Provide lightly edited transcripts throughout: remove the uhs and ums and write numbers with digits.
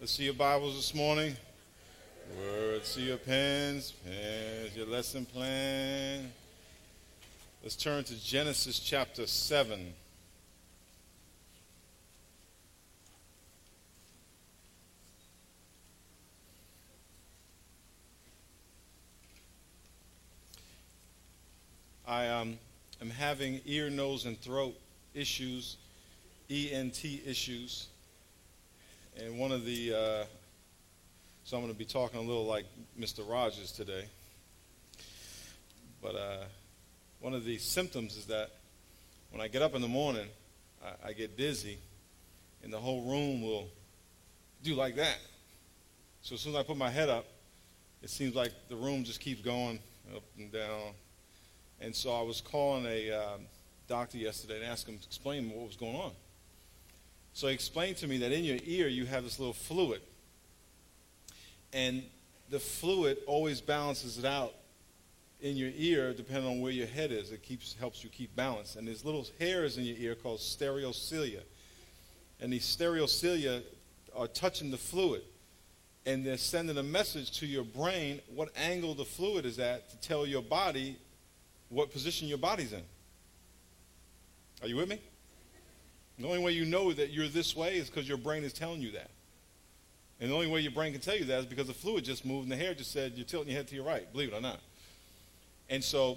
Let's see your Bibles this morning. Let's see your pens, your lesson plan. Let's turn to Genesis chapter 7. I am having ear, nose, and throat issues, ENT issues. And one of the, so I'm going to be talking a little like Mr. Rogers today. But one of the symptoms is that when I get up in the morning, I get dizzy, and the whole room will do like that. So as soon as I put my head up, it seems like the room just keeps going up and down. And so I was calling a doctor yesterday and asked him to explain what was going on. So he explained to me that in your ear you have this little fluid. And the fluid always balances it out in your ear depending on where your head is. It helps you keep balance. And there's little hairs in your ear called stereocilia. And these stereocilia are touching the fluid. And they're sending a message to your brain what angle the fluid is at to tell your body what position your body's in. Are you with me? The only way you know that you're this way is because your brain is telling you that. And the only way your brain can tell you that is because the fluid just moved and the hair just said you're tilting your head to your right, believe it or not. And so,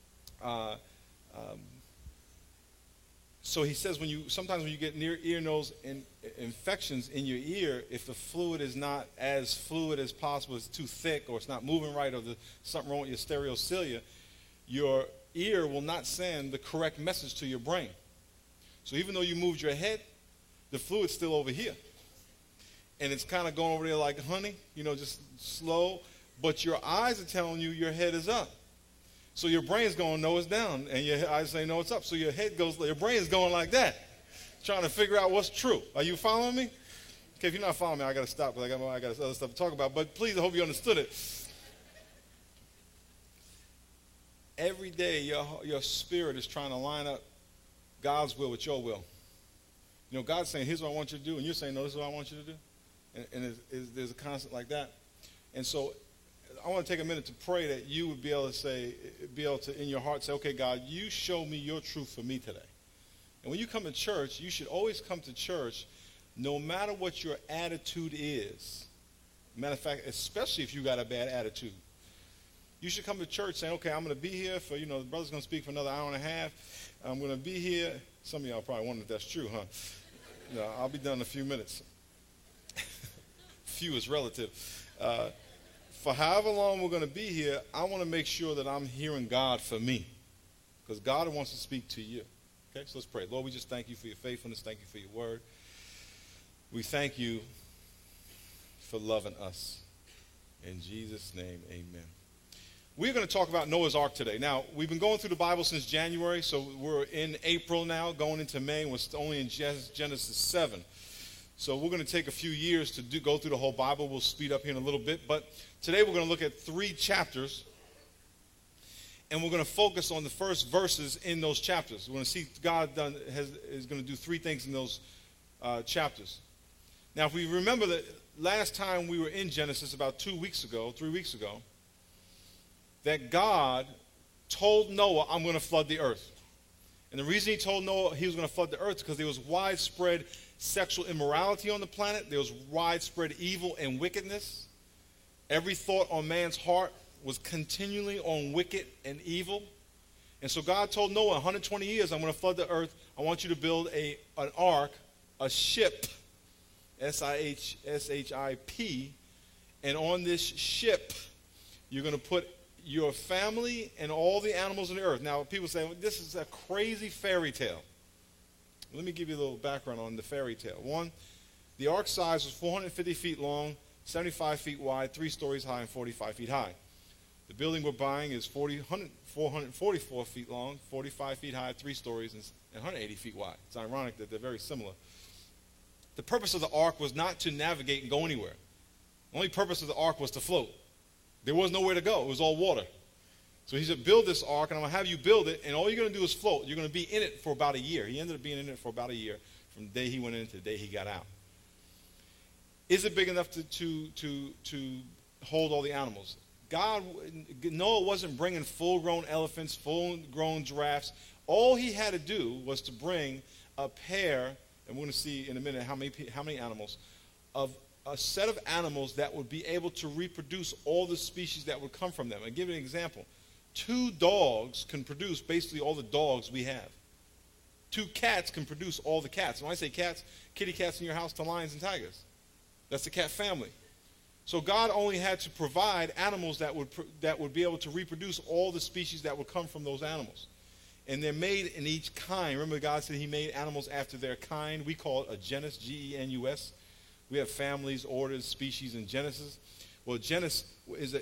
so he says sometimes when you get near ear, nose, and infections in your ear, if the fluid is not as fluid as possible, it's too thick or it's not moving right or there's something wrong with your stereocilia, your ear will not send the correct message to your brain. So even though you moved your head, the fluid's still over here. And it's kind of going over there like honey, just slow. But your eyes are telling you your head is up. So your brain's going, no, it's down. And your eyes say, no, it's up. So your brain is going like that, trying to figure out what's true. Are you following me? Okay, if you're not following me, I got to stop because I got other stuff to talk about. But please, I hope you understood it. Every day, your spirit is trying to line up God's will with your will. God's saying, here's what I want you to do, and you're saying, no, this is what I want you to do. And there's a constant like that. And so I want to take a minute to pray that you would be able to in your heart say, okay, God, you show me your truth for me today. And when you come to church, you should always come to church no matter what your attitude is. Matter of fact, especially if you got a bad attitude. You should come to church saying, okay, I'm going to be here for, the brother's going to speak for another hour and a half. I'm going to be here. Some of y'all probably wonder if that's true, huh? No, I'll be done in a few minutes. Few is relative. For however long we're going to be here, I want to make sure that I'm hearing God for me. Because God wants to speak to you. Okay, so let's pray. Lord, we just thank you for your faithfulness. Thank you for your word. We thank you for loving us. In Jesus' name, amen. We're going to talk about Noah's Ark today. Now, we've been going through the Bible since January, so we're in April now, going into May, and we're only in Genesis 7. So we're going to take a few years to go through the whole Bible. We'll speed up here in a little bit. But today we're going to look at 3 chapters, and we're going to focus on the first verses in those chapters. We're going to see God is going to do 3 things in those chapters. Now, if we remember that last time we were in Genesis about 3 weeks ago, that God told Noah, I'm going to flood the earth. And the reason he told Noah he was going to flood the earth is because there was widespread sexual immorality on the planet. There was widespread evil and wickedness. Every thought on man's heart was continually on wicked and evil. And so God told Noah, 120 years, I'm going to flood the earth. I want you to build an ark, a ship, S-I-H-S-H-I-P. And on this ship, you're going to put your family and all the animals on the earth. Now, people say, well, this is a crazy fairy tale. Let me give you a little background on the fairy tale. 1, the ark size was 450 feet long, 75 feet wide, 3 stories high, and 45 feet high. The building we're buying is 444 feet long, 45 feet high, 3 stories, and 180 feet wide. It's ironic that they're very similar. The purpose of the ark was not to navigate and go anywhere. The only purpose of the ark was to float. There was nowhere to go. It was all water. So he said, build this ark, and I'm going to have you build it, and all you're going to do is float. You're going to be in it for about a year. He ended up being in it for about a year from the day he went in to the day he got out. Is it big enough to hold all the animals? Noah wasn't bringing full-grown elephants, full-grown giraffes. All he had to do was to bring a pair, and we're going to see in a minute how many animals, of a set of animals that would be able to reproduce all the species that would come from them. I'll give you an example. 2 dogs can produce basically all the dogs we have. 2 cats can produce all the cats. When I say cats, kitty cats in your house to lions and tigers. That's the cat family. So God only had to provide animals that would be able to reproduce all the species that would come from those animals. And they're made in each kind. Remember, God said he made animals after their kind. We call it a genus, Genus. We have families, orders, species, and genuses. Well, genus is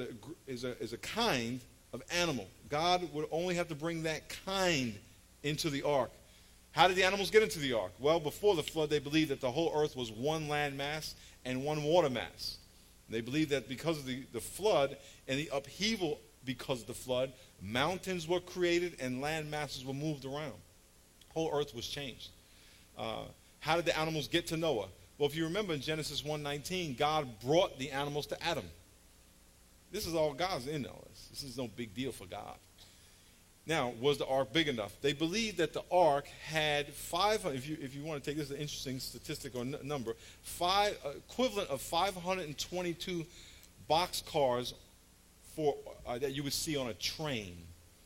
a kind of animal. God would only have to bring that kind into the ark. How did the animals get into the ark? Well, before the flood, they believed that the whole earth was one land mass and one water mass. They believed that because of the flood and the upheaval because of the flood, mountains were created and land masses were moved around. The whole earth was changed. How did the animals get to Noah? Well, if you remember in Genesis 1:19, God brought the animals to Adam. This is all God's in all this. This is no big deal for God. Now, was the ark big enough? They believed that the ark had 500, if you want to take this as an interesting statistic or number, equivalent of 522 boxcars that you would see on a train.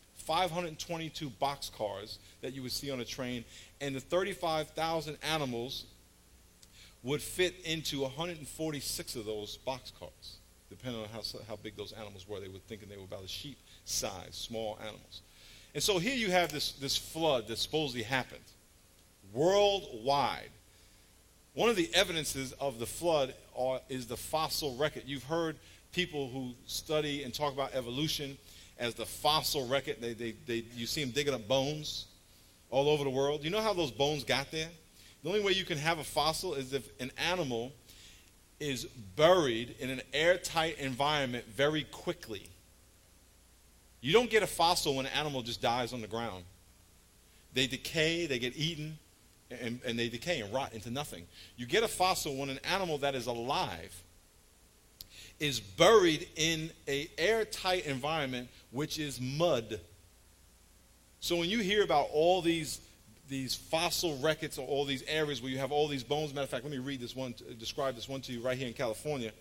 522 boxcars that you would see on a train, and the 35,000 animals would fit into 146 of those boxcars, depending on how big those animals were. They were thinking they were about a sheep size, small animals. And so here you have this flood that supposedly happened worldwide. One of the evidences of the flood is the fossil record. You've heard people who study and talk about evolution as the fossil record. You see them digging up bones all over the world. You know how those bones got there? The only way you can have a fossil is if an animal is buried in an airtight environment very quickly. You don't get a fossil when an animal just dies on the ground. They decay, they get eaten, and they decay and rot into nothing. You get a fossil when an animal that is alive is buried in an airtight environment, which is mud. So when you hear about all these fossil records or all these areas where you have all these bones, matter of fact, let me describe this one to you right here in California.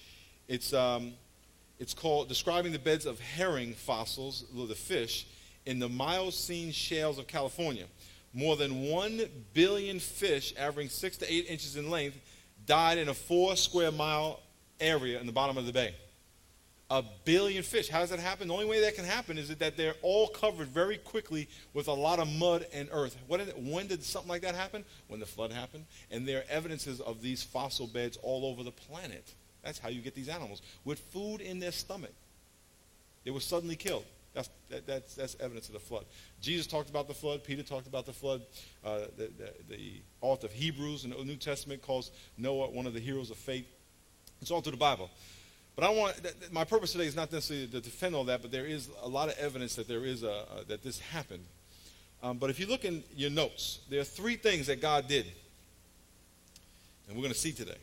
It's called Describing the Beds of Herring Fossils, the fish, in the Miocene Shales of California. More than 1 billion fish, averaging 6 to 8 inches in length, died in a 4 square mile area in the bottom of the bay. 1 billion fish. How does that happen? The only way that can happen is that they're all covered very quickly with a lot of mud and earth. When did something like that happen? When the flood happened. And there are evidences of these fossil beds all over the planet. That's how you get these animals, with food in their stomach. They were suddenly killed. That's evidence of the flood. Jesus talked about the flood. Peter talked about the flood. The author of Hebrews in the New Testament calls Noah one of the heroes of faith. It's all through the Bible. But my purpose today is not necessarily to defend all that, but there is a lot of evidence that that this happened. But if you look in your notes, there are 3 things that God did, and we're going to see today.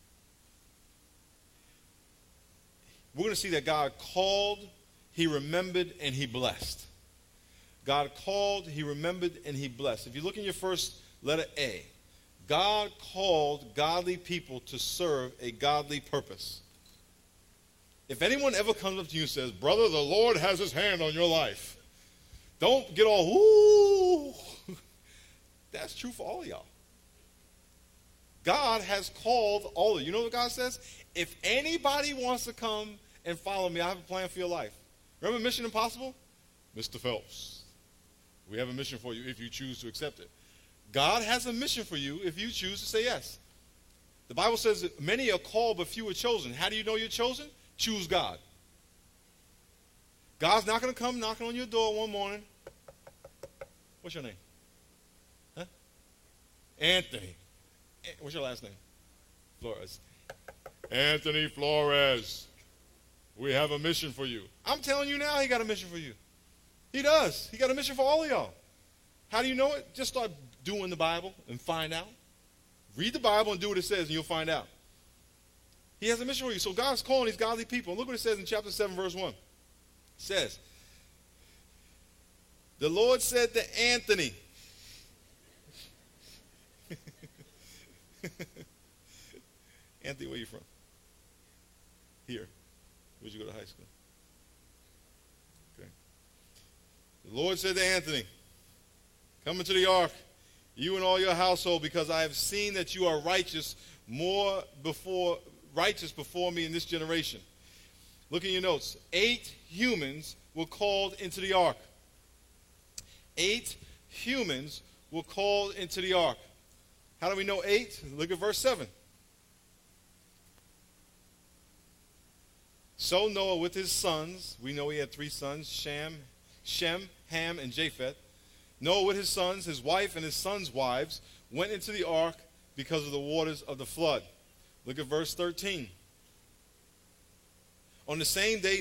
We're going to see that God called, he remembered, and he blessed. God called, he remembered, and he blessed. If you look in your first letter A, God called godly people to serve a godly purpose. If anyone ever comes up to you and says, "Brother, the Lord has his hand on your life," don't get all, "Ooh." That's true for all of y'all. God has called all of you. You know what God says? If anybody wants to come and follow me, I have a plan for your life. Remember Mission Impossible? Mr. Phelps, we have a mission for you if you choose to accept it. God has a mission for you if you choose to say yes. The Bible says that many are called but few are chosen. How do you know you're chosen? Choose God. God's not going to come knocking on your door one morning. What's your name? Huh? Anthony. What's your last name? Flores. Anthony Flores. We have a mission for you. I'm telling you now, he got a mission for you. He does. He got a mission for all of y'all. How do you know it? Just start doing the Bible and find out. Read the Bible and do what it says and you'll find out. He has a mission for you. So God's calling these godly people. Look what it says in chapter 7, verse 1. It says, the Lord said to Anthony. Anthony, where you from? Here. Where'd you go to high school? Okay. The Lord said to Anthony, come into the ark, you and all your household, because I have seen that you are righteous before me in this generation. Look in your notes. 8 humans were called into the ark. 8 humans were called into the ark. How do we know 8? Look at verse 7. So Noah with his sons, we know he had 3 sons, Shem, Ham, and Japheth. Noah with his sons, his wife, and his sons' wives went into the ark because of the waters of the flood. Look at verse 13. On the same day,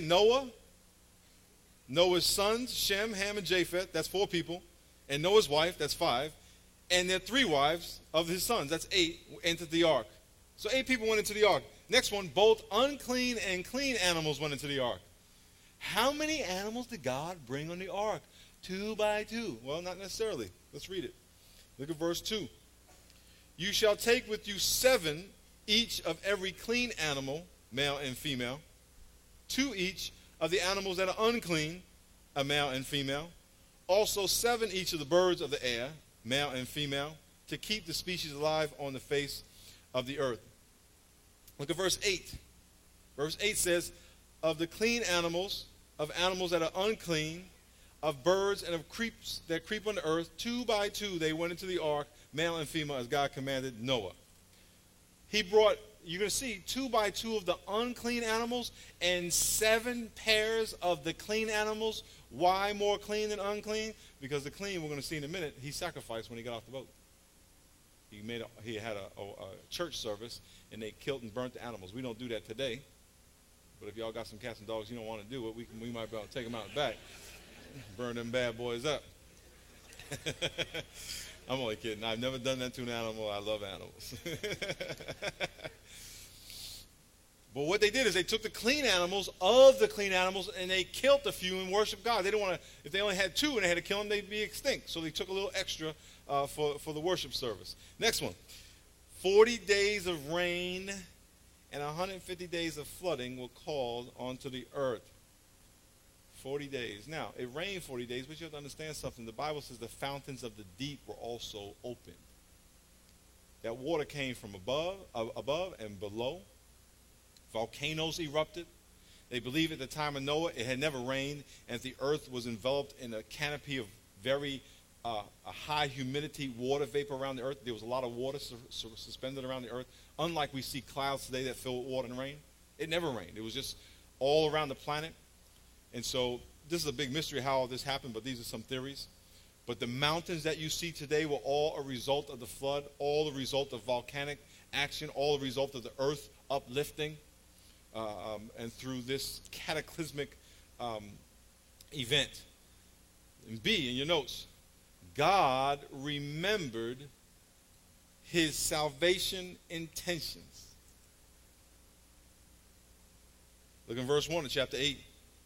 Noah's sons, Shem, Ham, and Japheth, that's 4 people, and Noah's wife, that's 5, and their 3 wives of his sons, that's 8, entered the ark. So 8 people went into the ark. Next one, both unclean and clean animals went into the ark. How many animals did God bring on the ark? 2 by 2. Well, not necessarily. Let's read it. Look at verse 2. You shall take with you 7 each of every clean animal, male and female, 2 each of the animals that are unclean, a male and female, also 7 each of the birds of the air, male and female, to keep the species alive on the face of the earth. Look at verse 8. Verse 8 says, of the clean animals, of animals that are unclean, of birds and of creeps that creep on the earth, 2 by 2 they went into the ark, male and female, as God commanded Noah. He brought, you're going to see, 2 by 2 of the unclean animals and 7 pairs of the clean animals. Why more clean than unclean? Because the clean, we're going to see in a minute, he sacrificed when he got off the boat. He had a church service, and they killed and burnt the animals. We don't do that today. But if y'all got some cats and dogs you don't want to do it, we might be able to take them out the back. Burn them bad boys up. I'm only kidding. I've never done that to an animal. I love animals. But what they did is they took the clean animals of the clean animals and they killed a few and worshiped God. They didn't want to, if they only had 2 and they had to kill them, they'd be extinct. So they took a little extra for the worship service. Next one. 40 days of rain and 150 days of flooding were called onto the earth. 40 days. Now, it rained 40 days, but you have to understand something. The Bible says the fountains of the deep were also opened. That water came from above and below. Volcanoes erupted. They believe at the time of Noah it had never rained, and the earth was enveloped in a canopy of very a high humidity water vapor around the earth. There was a lot of water suspended around the earth. Unlike we see clouds today that fill with water and rain, it never rained. It was just all around the planet. And so this is a big mystery how all this happened, but these are some theories. But the mountains that you see today were all a result of the flood, all the result of volcanic action, all the result of the earth uplifting, and through this cataclysmic event. And B, in your notes, God remembered his salvation intentions. Look in verse 1 of chapter 8.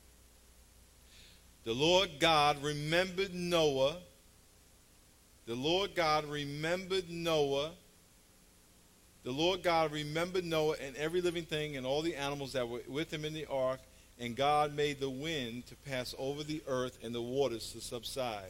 The Lord God remembered Noah. The Lord God remembered Noah. The Lord God remembered Noah and every living thing and all the animals that were with him in the ark. And God made the wind to pass over the earth and the waters to subside.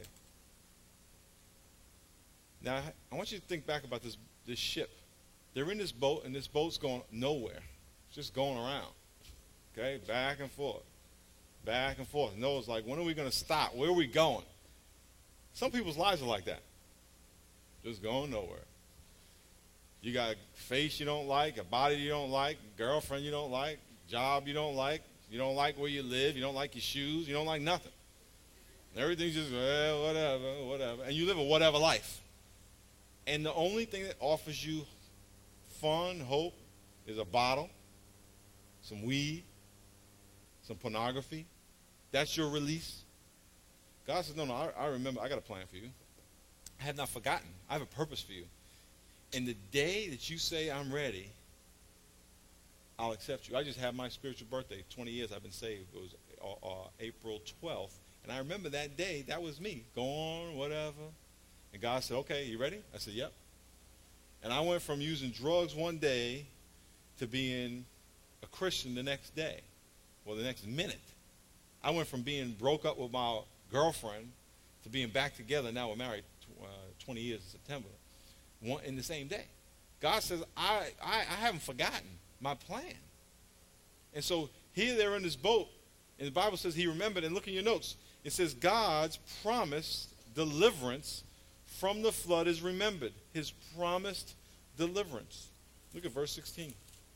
Now, I want you to think back about this ship. They're in this boat, and this boat's going nowhere. It's just going around. Okay, back and forth. Back and forth. Noah's like, when are we going to stop? Where are we going? Some people's lives are like that. Just going nowhere. You got a face you don't like, a body you don't like, girlfriend you don't like, job you don't like where you live, you don't like your shoes, you don't like nothing. Everything's just, well, whatever. And you live a whatever life. And the only thing that offers you fun, hope, is a bottle, some weed, some pornography. That's your release. God says, no, I remember, I got a plan for you. I have not forgotten. I have a purpose for you. And the day that you say, I'm ready, I'll accept you. I just had my spiritual birthday. 20 years I've been saved. It was April 12th. And I remember that day, that was me. Go on, whatever. And God said, okay, you ready? I said, yep. And I went from using drugs one day to being a Christian the next day. Well, the next minute. I went from being broke up with my girlfriend to being back together. Now we're married 20 years in September. In the same day. God says, I haven't forgotten my plan. And so here they're in this boat, and the Bible says he remembered, and look in your notes. It says God's promised deliverance from the flood is remembered. His promised deliverance. Look at verse 16.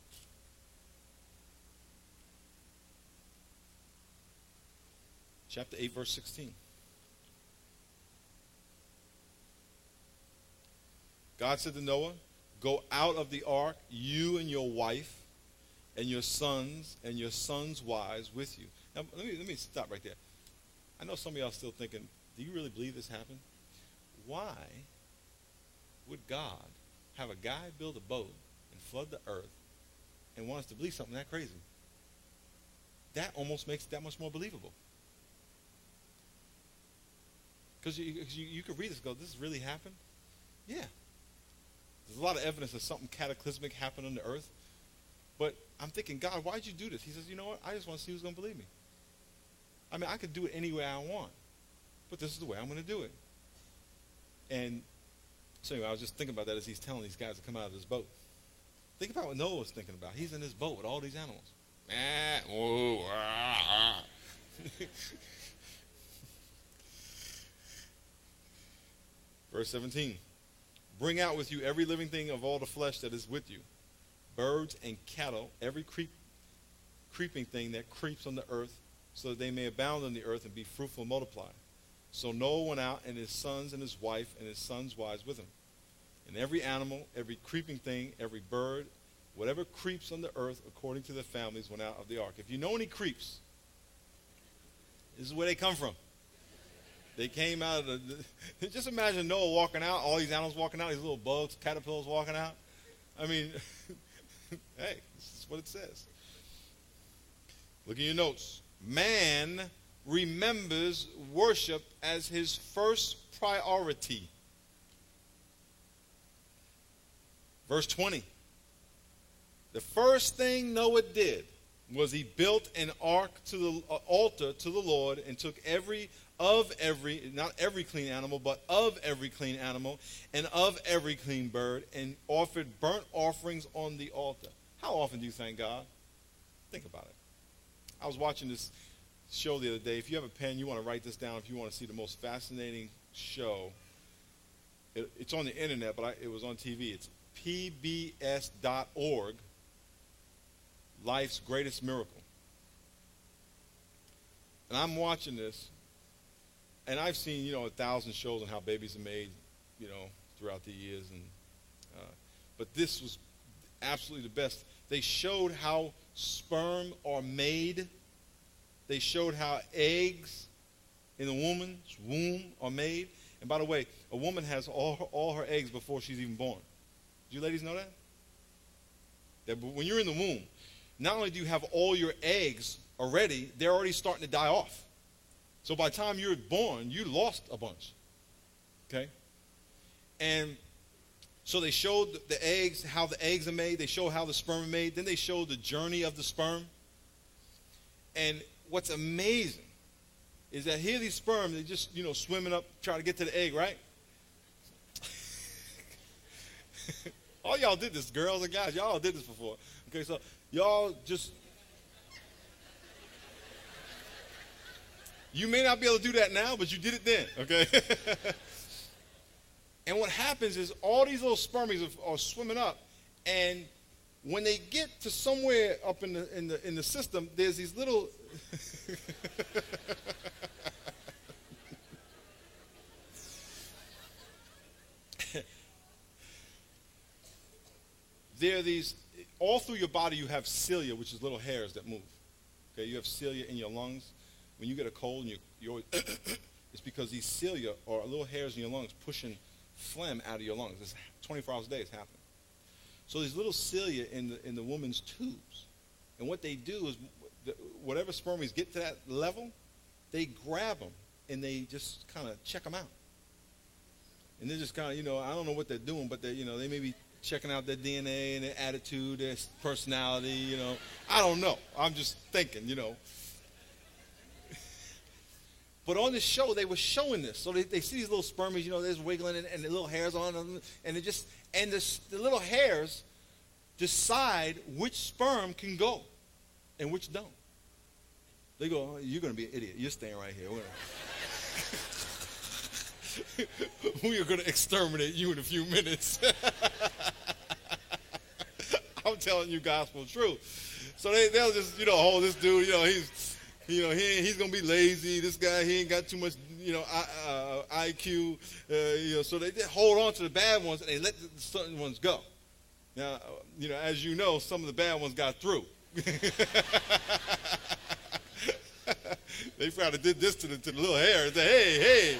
Chapter 8, verse 16. God said to Noah, go out of the ark, you and your wife, and your sons wives with you. Now, let me stop right there. I know some of y'all are still thinking, do you really believe this happened? Why would God have a guy build a boat and flood the earth and want us to believe something that crazy? That almost makes it that much more believable. Because you could read this and go, this really happened? Yeah. There's a lot of evidence that something cataclysmic happened on the earth. But I'm thinking, God, why'd you do this? He says, you know what? I just want to see who's going to believe me. I mean, I could do it any way I want. But this is the way I'm going to do it. And so anyway, I was just thinking about that as he's telling these guys to come out of this boat. Think about what Noah was thinking about. He's in this boat with all these animals. Verse 17. Bring out with you every living thing of all the flesh that is with you, birds and cattle, every creeping thing that creeps on the earth, so that they may abound on the earth and be fruitful and multiply. So Noah went out, and his sons and his wife and his sons' wives with him. And every animal, every creeping thing, every bird, whatever creeps on the earth according to their families went out of the ark. If you know any creeps, this is where they come from. They came out of the just imagine Noah walking out, all these animals walking out, these little bugs, caterpillars walking out. I mean, hey, this is what it says. Look at your notes. Man remembers worship as his first priority. Verse 20. The first thing Noah did was he built an ark to the altar to the Lord and took not every clean animal, but of every clean animal and of every clean bird, and offered burnt offerings on the altar. How often do you thank God? Think about it. I was watching this show the other day. If you have a pen, you want to write this down if you want to see the most fascinating show. It's on the internet, but it was on TV. It's pbs.org, Life's Greatest Miracle. And I'm watching this, and I've seen, 1,000 shows on how babies are made, throughout the years. But this was absolutely the best. They showed how sperm are made. They showed how eggs in a woman's womb are made. And by the way, a woman has all her eggs before she's even born. Do you ladies know that? That when you're in the womb, not only do you have all your eggs already, they're already starting to die off. So by the time you're born, you lost a bunch. Okay? And so they showed the eggs, how the eggs are made. They show how the sperm are made. Then they show the journey of the sperm. And what's amazing is that here these sperm, they just, swimming up, trying to get to the egg, right? All y'all did this, girls and guys. Y'all did this before. Okay, so y'all just... You may not be able to do that now, but you did it then, okay? And what happens is all these little spermies are swimming up, and when they get to somewhere up in the system, there's these little there are these, all through your body you have cilia, which is little hairs that move. Okay, you have cilia in your lungs. When you get a cold and you always it's because these cilia are little hairs in your lungs pushing phlegm out of your lungs. It's 24 hours a day it's happening. So these little cilia in the woman's tubes, And what they do is, whatever spermies get to that level, they grab them and they just kind of check them out. And they're just kind of, I don't know what they're doing, but they may be checking out their DNA and their attitude, their personality, I don't know. I'm just thinking, But on the show, they were showing this. So they see these little spermies, they're just wiggling and the little hairs on them. And the little hairs decide which sperm can go and which don't. They go, oh, you're going to be an idiot. You're staying right here. We are going to exterminate you in a few minutes. I'm telling you gospel truth. So they'll just, hold this dude, he's going to be lazy. This guy, he ain't got too much, IQ. So they hold on to the bad ones and they let the certain ones go. Now, as you know, some of the bad ones got through. They probably did this to the little hair and said, hey.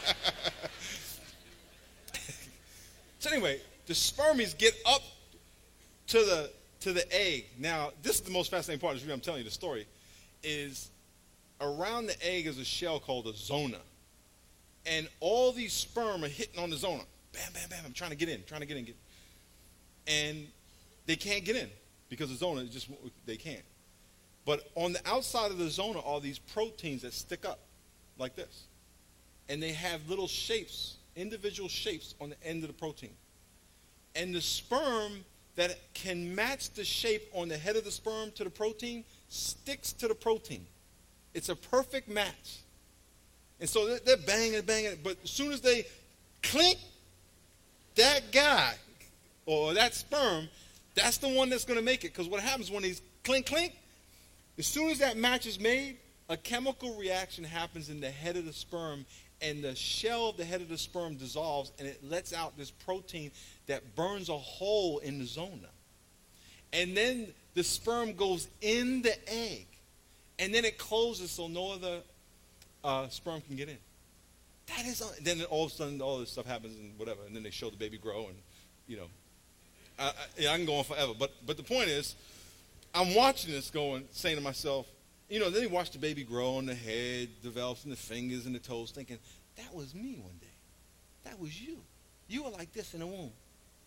So anyway, the spermies get up to the egg. Now, this is the most fascinating part of this. I'm telling you the story. Is around the egg is a shell called a zona, and all these sperm are hitting on the zona. Bam, bam, bam. I'm trying to get in. And they can't get in because the zona they can't. But on the outside of the zona are these proteins that stick up like this. And they have little shapes, individual shapes on the end of the protein. And the sperm that can match the shape on the head of the sperm to the protein sticks to the protein. It's a perfect match. And so they're banging, but as soon as they clink, that guy or that sperm, that's the one that's going to make it. Because what happens when these clink, as soon as that match is made, a chemical reaction happens in the head of the sperm, and the shell of the head of the sperm dissolves, and it lets out this protein that burns a hole in the zona. And then the sperm goes in the egg, and then it closes so no other sperm can get in. That is, then all of a sudden all this stuff happens and whatever, and then they show the baby grow, and I can go on forever. But the point is, I'm watching this saying to myself, then you watch the baby grow and the head develops and the fingers and the toes, thinking, that was me one day. That was you. You were like this in the womb.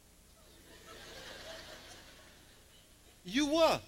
You were.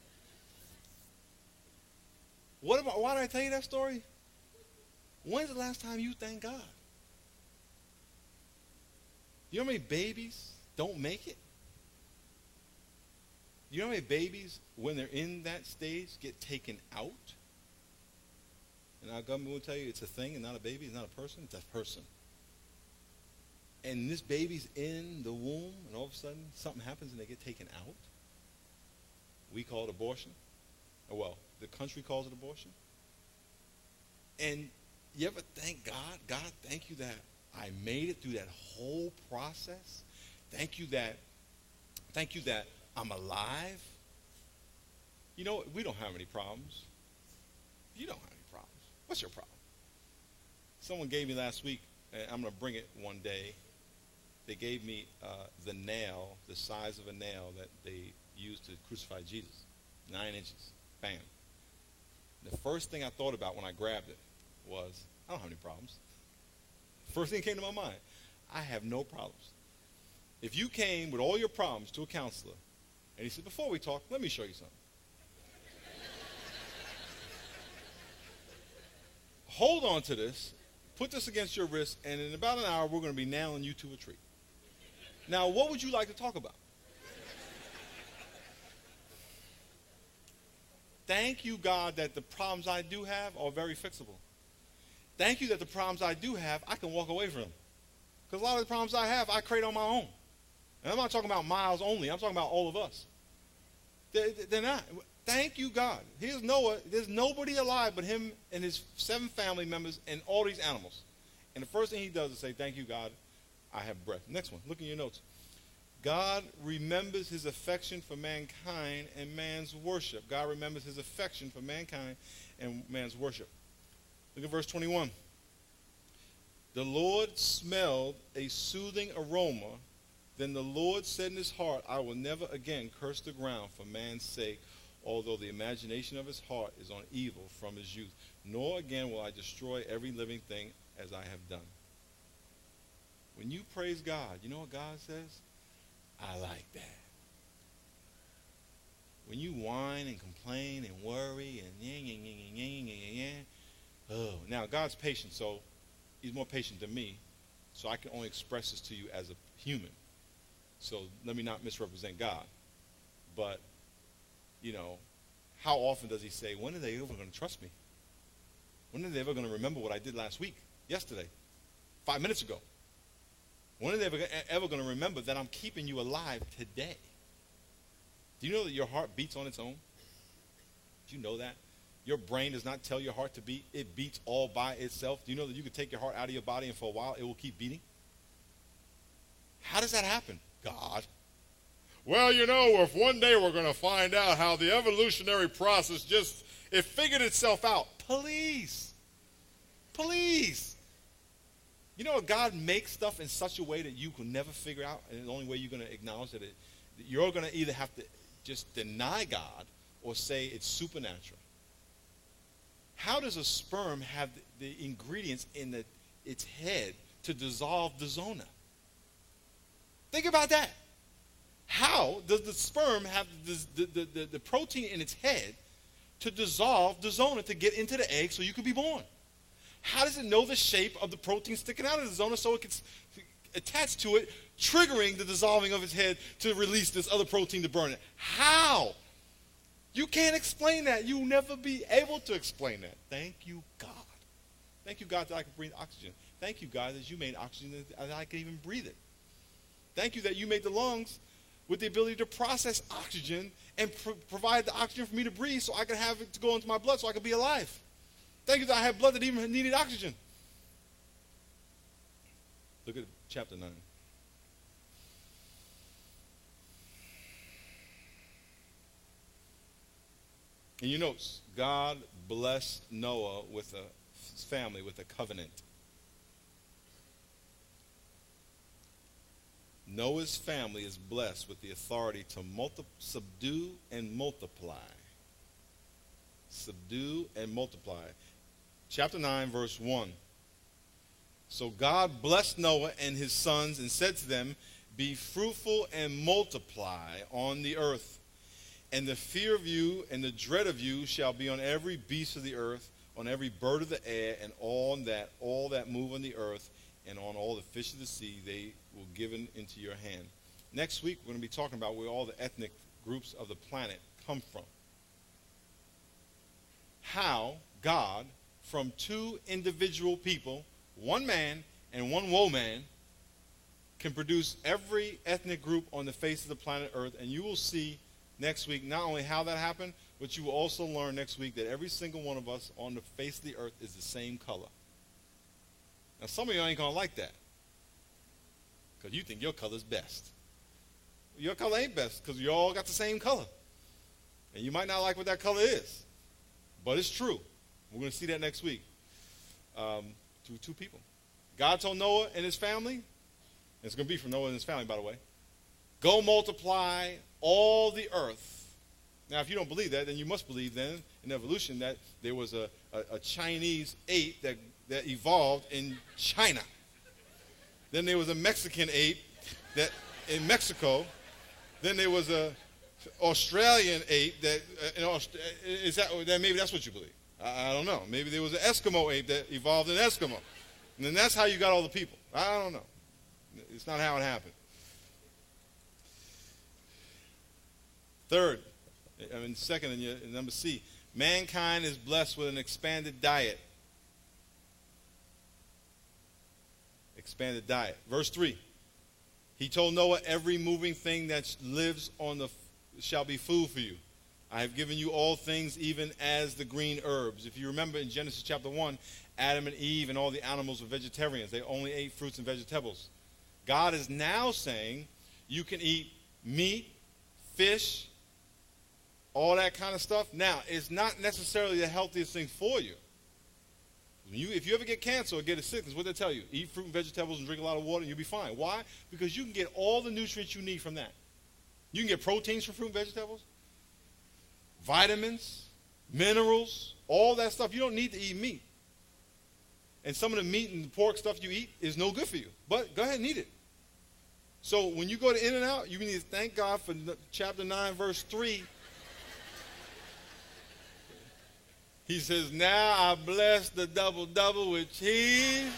Why did I tell you that story? When's the last time you thanked God? You know how many babies don't make it? You know how many babies, when they're in that stage, get taken out? And our government will tell you it's a thing and not a baby, it's not a person, it's a person. And this baby's in the womb, and all of a sudden something happens and they get taken out. We call it abortion. Well, the country calls it abortion. And you ever thank God? God, thank you that I made it through that whole process. Thank you that I'm alive. We don't have any problems. You don't have any problems. What's your problem? Someone gave me last week, and I'm going to bring it one day. They gave me the nail, the size of a nail that they used to crucify Jesus. 9 inches. Bam. The first thing I thought about when I grabbed it was, I don't have any problems. First thing that came to my mind, I have no problems. If you came with all your problems to a counselor, and he said, before we talk, let me show you something. Hold on to this, put this against your wrist, and in about an hour, we're going to be nailing you to a tree. Now, what would you like to talk about? Thank you, God, that the problems I do have are very fixable. Thank you that the problems I do have, I can walk away from them. Because a lot of the problems I have, I create on my own. And I'm not talking about Miles only. I'm talking about all of us. They're not. Thank you, God. Here's Noah. There's nobody alive but him and his 7 family members and all these animals. And the first thing he does is say, thank you, God, I have breath. Next one. Look in your notes. God remembers his affection for mankind and man's worship. God remembers his affection for mankind and man's worship. Look at verse 21. The Lord smelled a soothing aroma. Then the Lord said in his heart, I will never again curse the ground for man's sake although the imagination of his heart is on evil from his youth. Nor again will I destroy every living thing as I have done. When you praise God, you know what God says? I like that. When you whine and complain and worry and oh, now God's patient, so he's more patient than me, so I can only express this to you as a human. So let me not misrepresent God. But, you know, how often does he say, when are they ever going to trust me? When are they ever going to remember what I did last week, yesterday, 5 minutes ago? When are they ever going to remember that I'm keeping you alive today? Do you know that your heart beats on its own? Do you know that? Your brain does not tell your heart to beat. It beats all by itself. Do you know that you can take your heart out of your body and for a while it will keep beating? How does that happen? God. Well, you know, if one day we're going to find out how the evolutionary process it figured itself out. Please. Please. You know, God makes stuff in such a way that you can never figure out, and the only way you're going to acknowledge that you're going to either have to just deny God or say it's supernatural. How does a sperm have the ingredients in its head to dissolve the zona? Think about that. How does the sperm have the protein in its head to dissolve the zona to get into the egg so you can be born? How does it know the shape of the protein sticking out of the zona so it gets attached to it, triggering the dissolving of its head to release this other protein to burn it? How? You can't explain that. You'll never be able to explain that. Thank you, God. Thank you, God, that I can breathe oxygen. Thank you, God, that you made oxygen that I can even breathe it. Thank you that you made the lungs with the ability to process oxygen and provide the oxygen for me to breathe so I can have it to go into my blood so I can be alive. Thank you that I have blood that even needed oxygen. Look at chapter 9. In your notes, God blessed Noah with his family with a covenant. Noah's family is blessed with the authority to subdue and multiply. Subdue and multiply. Chapter 9, verse 1. So God blessed Noah and his sons and said to them, be fruitful and multiply on the earth. And the fear of you and the dread of you shall be on every beast of the earth, on every bird of the air, and on all that move on the earth, and on all the fish of the sea. They will given into your hand. Next week, we're going to be talking about where all the ethnic groups of the planet come from. How God, from two individual people, one man and one woman, can produce every ethnic group on the face of the planet Earth. And you will see next week not only how that happened, but you will also learn next week that every single one of us on the face of the earth is the same color. Now, some of you ain't going to like that because you think your color is best. Your color ain't best because you all got the same color. And you might not like what that color is, but it's true. We're going to see that next week. Two people. God told Noah and his family, and it's going to be from Noah and his family, by the way, go multiply all the earth. Now, if you don't believe that, then you must believe then in evolution that there was a Chinese ape that evolved in China. Then there was a Mexican ape that in Mexico. Then there was a Australian ape that maybe that's what you believe. I don't know. Maybe there was an Eskimo ape that evolved in Eskimo. And then that's how you got all the people. I don't know. It's not how it happened. Second, in number C, mankind is blessed with an expanded diet. Expanded diet. Verse 3. He told Noah, every moving thing that lives shall be food for you. I have given you all things, even as the green herbs. If you remember in Genesis chapter 1, Adam and Eve and all the animals were vegetarians. They only ate fruits and vegetables. God is now saying you can eat meat, fish, all that kind of stuff. Now, it's not necessarily the healthiest thing for you. If you ever get cancer or get a sickness, what they tell you? Eat fruit and vegetables and drink a lot of water and you'll be fine. Why? Because you can get all the nutrients you need from that. You can get proteins from fruit and vegetables. vitamins, minerals, all that stuff. You don't need to eat meat. And some of the meat and the pork stuff you eat is no good for you. But go ahead and eat it. So when you go to In-N-Out, you need to thank God for chapter 9, verse 3. He says, now I bless the double-double with cheese.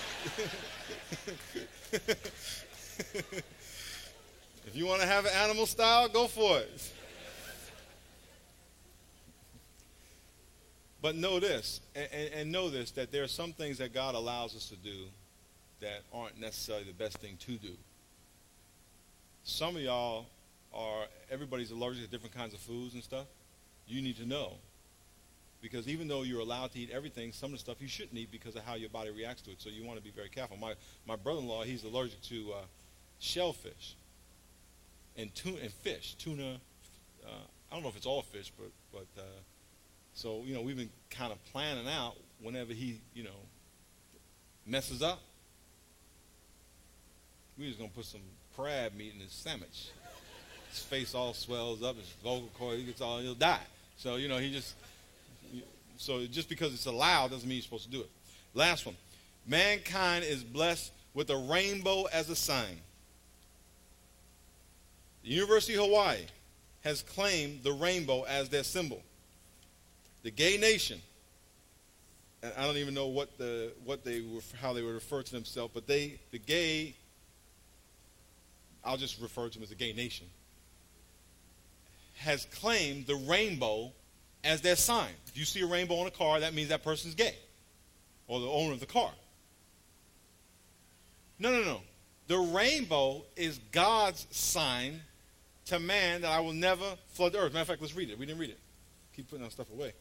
If you want to have an animal style, go for it. But know this, and know this, that there are some things that God allows us to do that aren't necessarily the best thing to do. Some of y'all everybody's allergic to different kinds of foods and stuff. You need to know. Because even though you're allowed to eat everything, some of the stuff you shouldn't eat because of how your body reacts to it. So you want to be very careful. My brother-in-law, he's allergic to shellfish and fish. Tuna, I don't know if it's all fish, but so, we've been kind of planning out whenever he, messes up. We're just going to put some crab meat in his sandwich. His face all swells up, his vocal cord, he'll die. So, so just because it's allowed doesn't mean you're supposed to do it. Last one. Mankind is blessed with a rainbow as a sign. The University of Hawaii has claimed the rainbow as their symbol. The gay nation, and I don't even know how they would refer to themselves, but I'll just refer to them as the gay nation, has claimed the rainbow as their sign. If you see a rainbow on a car, that means that person's gay, or the owner of the car. No. The rainbow is God's sign to man that I will never flood the earth. Matter of fact, let's read it. We didn't read it. Keep putting our stuff away.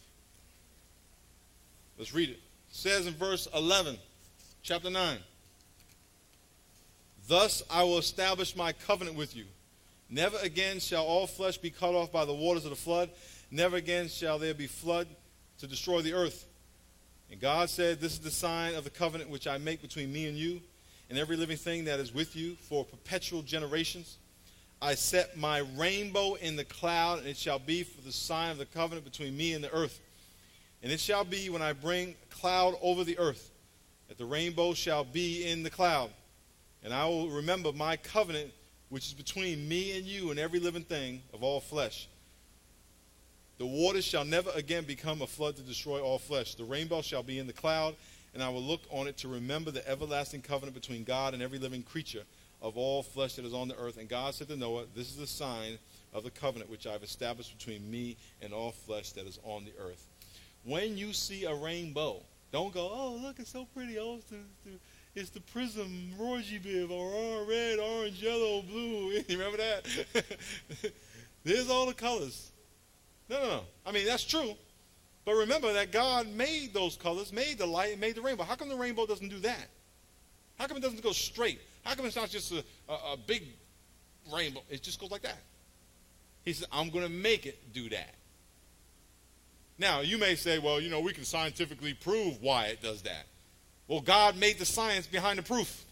Let's read it. It says in verse 11, chapter 9, thus I will establish my covenant with you. Never again shall all flesh be cut off by the waters of the flood. Never again shall there be flood to destroy the earth. And God said, this is the sign of the covenant which I make between me and you and every living thing that is with you for perpetual generations. I set my rainbow in the cloud, and it shall be for the sign of the covenant between me and the earth. And it shall be when I bring a cloud over the earth, that the rainbow shall be in the cloud. And I will remember my covenant, which is between me and you and every living thing of all flesh. The waters shall never again become a flood to destroy all flesh. The rainbow shall be in the cloud, and I will look on it to remember the everlasting covenant between God and every living creature of all flesh that is on the earth. And God said to Noah, this is the sign of the covenant which I have established between me and all flesh that is on the earth. When you see a rainbow, don't go, oh, look, it's so pretty. Oh, it's the prism, orangey bib, or red, orange, yellow, blue. You remember that? There's all the colors. No. I mean, that's true. But remember that God made those colors, made the light, made the rainbow. How come the rainbow doesn't do that? How come it doesn't go straight? How come it's not just a big rainbow? It just goes like that. He said, I'm going to make it do that. Now, you may say, well, we can scientifically prove why it does that. Well, God made the science behind the proof.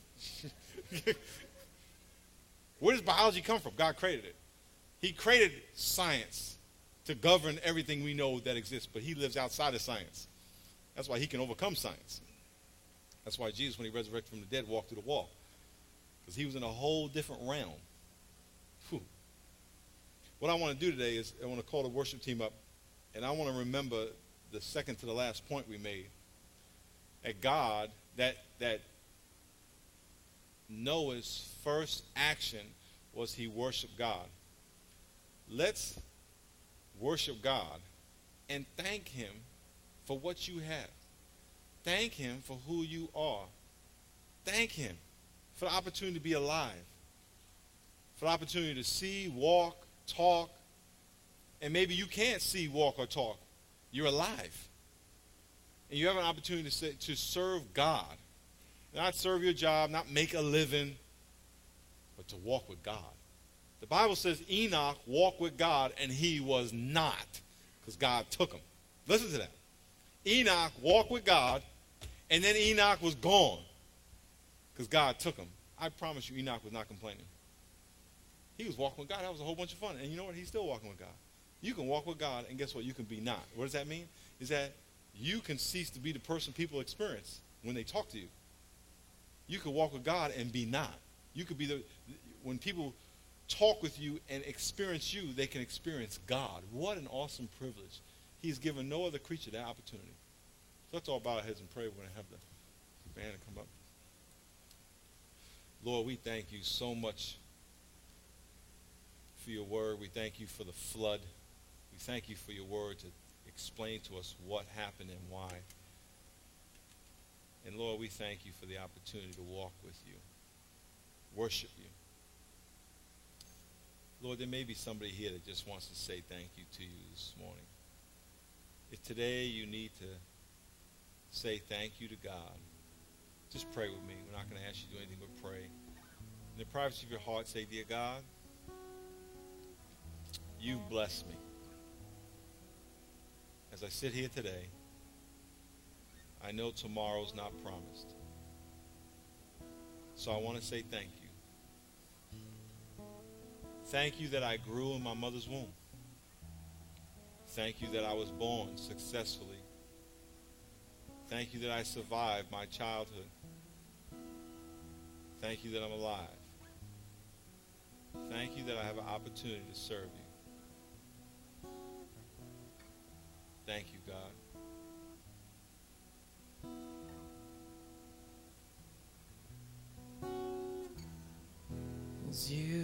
Where does biology come from? God created it. He created science to govern everything we know that exists, but he lives outside of science. That's why he can overcome science. That's why Jesus, when he resurrected from the dead, walked through the wall. Because he was in a whole different realm. Whew. What I want to do today is I want to call the worship team up, and I want to remember the second to the last point we made. That God, that Noah's first action was he worshiped God. Let's worship God and thank him for what you have. Thank him for who you are. Thank him for the opportunity to be alive, for the opportunity to see, walk, talk, and maybe you can't see, walk, or talk. You're alive. And you have an opportunity to serve God. Not serve your job, not make a living, but to walk with God. The Bible says Enoch walked with God and he was not, because God took him. Listen to that. Enoch walked with God and then Enoch was gone because God took him. I promise you Enoch was not complaining. He was walking with God. That was a whole bunch of fun. And you know what? He's still walking with God. You can walk with God, and guess what? You can be not. What does that mean? Is that you can cease to be the person people experience when they talk to you. You can walk with God and be not. You could be when people talk with you and experience you, they can experience God. What an awesome privilege. He's given no other creature that opportunity. So let's all bow our heads and pray. We're going to have the band come up. Lord, we thank you so much for your word. We thank you for the flood. We thank you for your word to explain to us what happened and why. And Lord, we thank you for the opportunity to walk with you, worship you. Lord, there may be somebody here that just wants to say thank you to you this morning. If today you need to say thank you to God, just pray with me. We're not going to ask you to do anything but pray. In the privacy of your heart, say, dear God, you've blessed me. As I sit here today, I know tomorrow's not promised. So I want to say thank you. Thank you that I grew in my mother's womb. Thank you that I was born successfully. Thank you that I survived my childhood. Thank you that I'm alive. Thank you that I have an opportunity to serve you. Thank you, God. 'Cause you